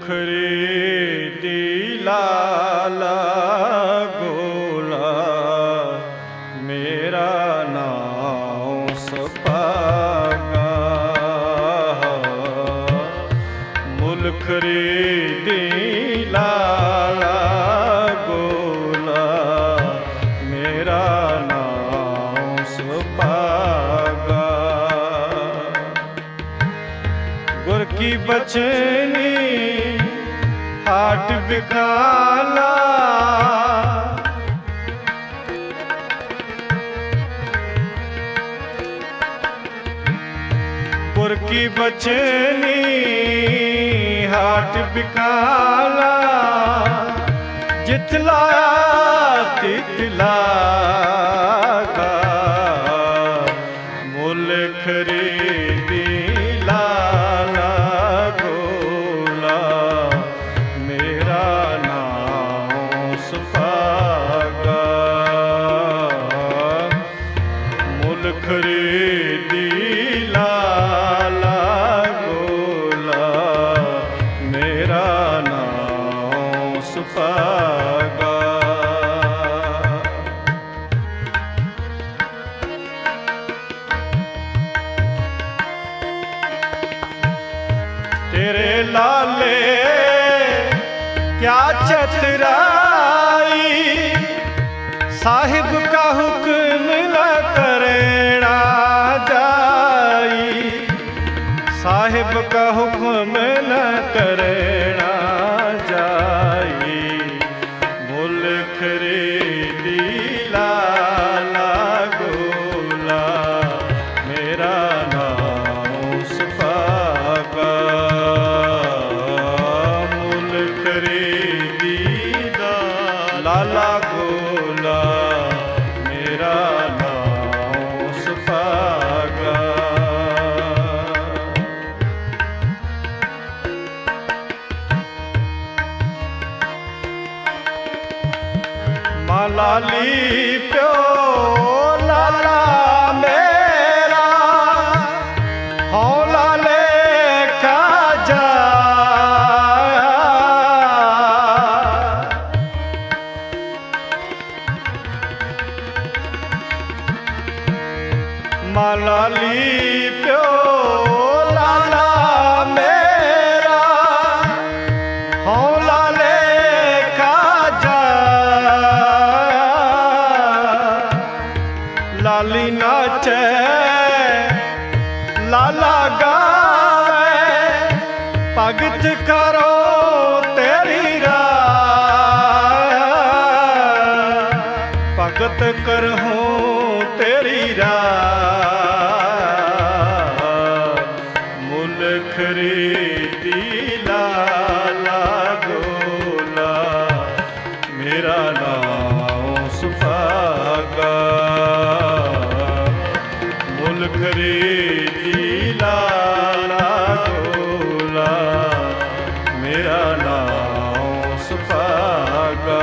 खरीदी लाला गोला मेरा नाम सपागा मुल खरीदी लाला गोला मेरा नाम सपागा गुर की बचनी हाट बिकाला गुर की बचनी हाट बिकाला जितला तितला का मुल खरीदी लाला गोला मेरा नाम सपागा मुल खरीदी लाला गोला मेरा नाम सपागा तेरे लाले क्या चतुराई साहिब का हुक्म न करेना जाई साहिब का हुक्म न करेना जाई मुल खरीदी लाला गोला मेरा नाम सपागा मुल खरीदी लाला गोला मेरा नाम सपागा मालाली प्यो लाला मेरा हौला लेखा जा मालाली प्यो लाला मेरा हौला लेखा जा लाली नाचे लाला गावे भगत करो तेरी राह भगत करहूं तेरी राह मुल खरीदी लाला गोला मेरा नाम सपागा मुल खरीदी लाला गोला मेरा नाम सपागा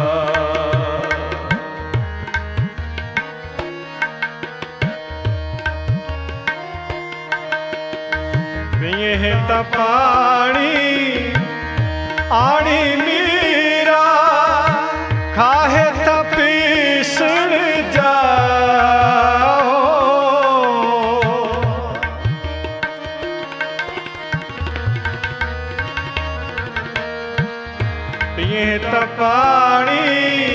पिए ता पानी आनी मीरा खाहे ता पीसण जाओ पिए ता पानी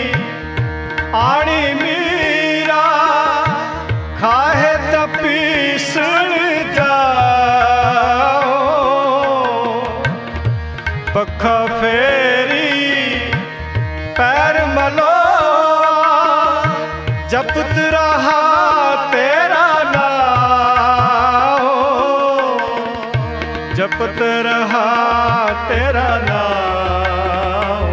आनी मीरा खाहे ता पीसण जाओ पखा फेरी पैर मलो जपत रहा तेरा नाम जपत रहा तेरा नाम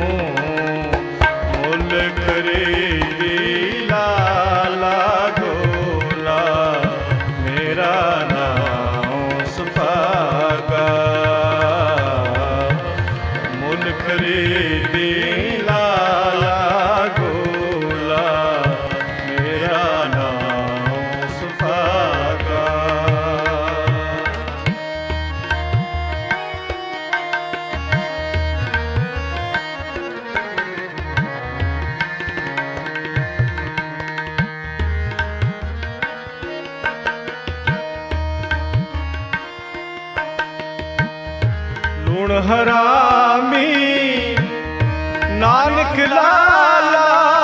मुल खरीदी लाला गोला मेरा नाम सपागा मुल खरीदी लाला गोला मेरा नाम सपागा ਗੁਣ ਹਰਾਮੀ ਨਾਨਕ ਲਾਲਾ,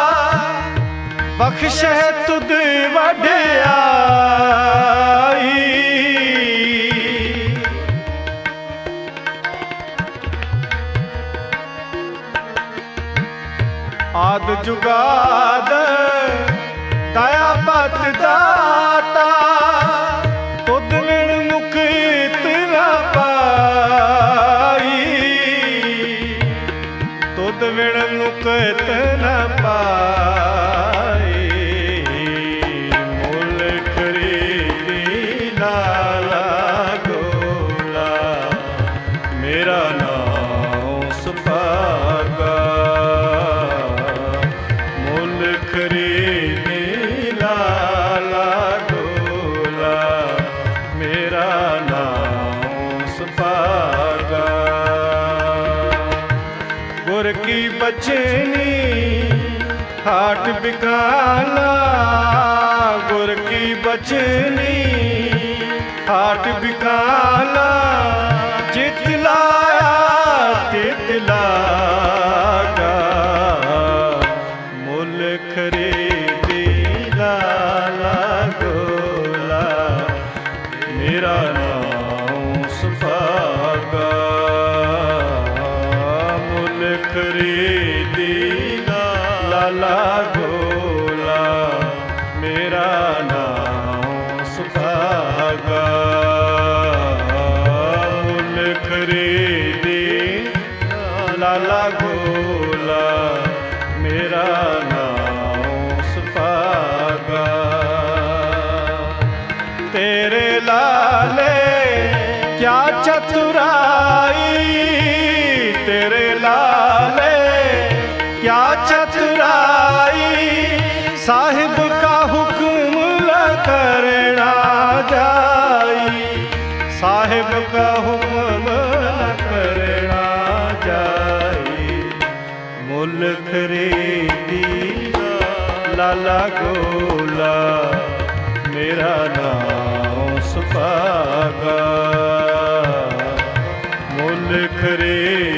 ਬਖਸ਼ੈ ਤੁਧ ਵਡਿਆਈ। ਆਦ ਜੁਗਾਦ ਦਇਆ ਪਤ ਦਾਤਾ, ਤੁਧ ਵਿਣ ਮੁਕਤ ਨ ਪਾਈ, ਤੁਧ ਵਿਣ ਮੁਕਤ ਨ ਪਾਈ। ਮੁੱਲ ਖਰੀਦੀ ਲਾਲਾ ਗੋਲਾ, ਮੇਰਾ ਨਾਮ ਸੁਭਾਗਾ। ਮੁੱਲ ਖਰੀਦੀ ਲਾਲਾ ਗੋਲਾ, ਮੇਰਾ ਨਾਮ ਸੁਭਾਗਾ। ਗੁਰ ਕੀ ਬਚਨੀ ਹਾਟ ਬਿਕਾਲਾ, ਗੁਰ ਕੀ ਬਚਨੀ ਹਾਟ ਬਿਕਾਲਾ। ਜਿਤ ਲਾਇਆ ਤਿਤ ਲਾਗਾ, ਮੁੱਲ ਖਰੀਦੀ ਲਾਲਾ ਗੋਲਾ, ਮੇਰਾ ਨਾਮ ਸੁਭਾਗਾ। ਮੁੱਲ ਖਰੀਦੀ ਲਾਲਾ ਗੋਲਾ, ਮੇਰਾ ਨਾਮ ਸੁਭਾਗਾ। ਮੁੱਲ ਖਰੀਦੀ ਲਾਲਾ ਗੋਲਾ, ਮੇਰਾ ਨਾਮ ਸੁਭਾਗਾ। ਤੇਰੇ ਲਾਲੇ ਕਿਆ ਚਤੁਰਾਈ, ਤੇਰੇ ਲਾਲੇ क्या चतुराई। साहिब का हुक्म न करना जाई, साहिब का हुक्म न करना जाई। मुल खरीदी लाला गोला, मेरा नाम सुभागा। मुल खरीदी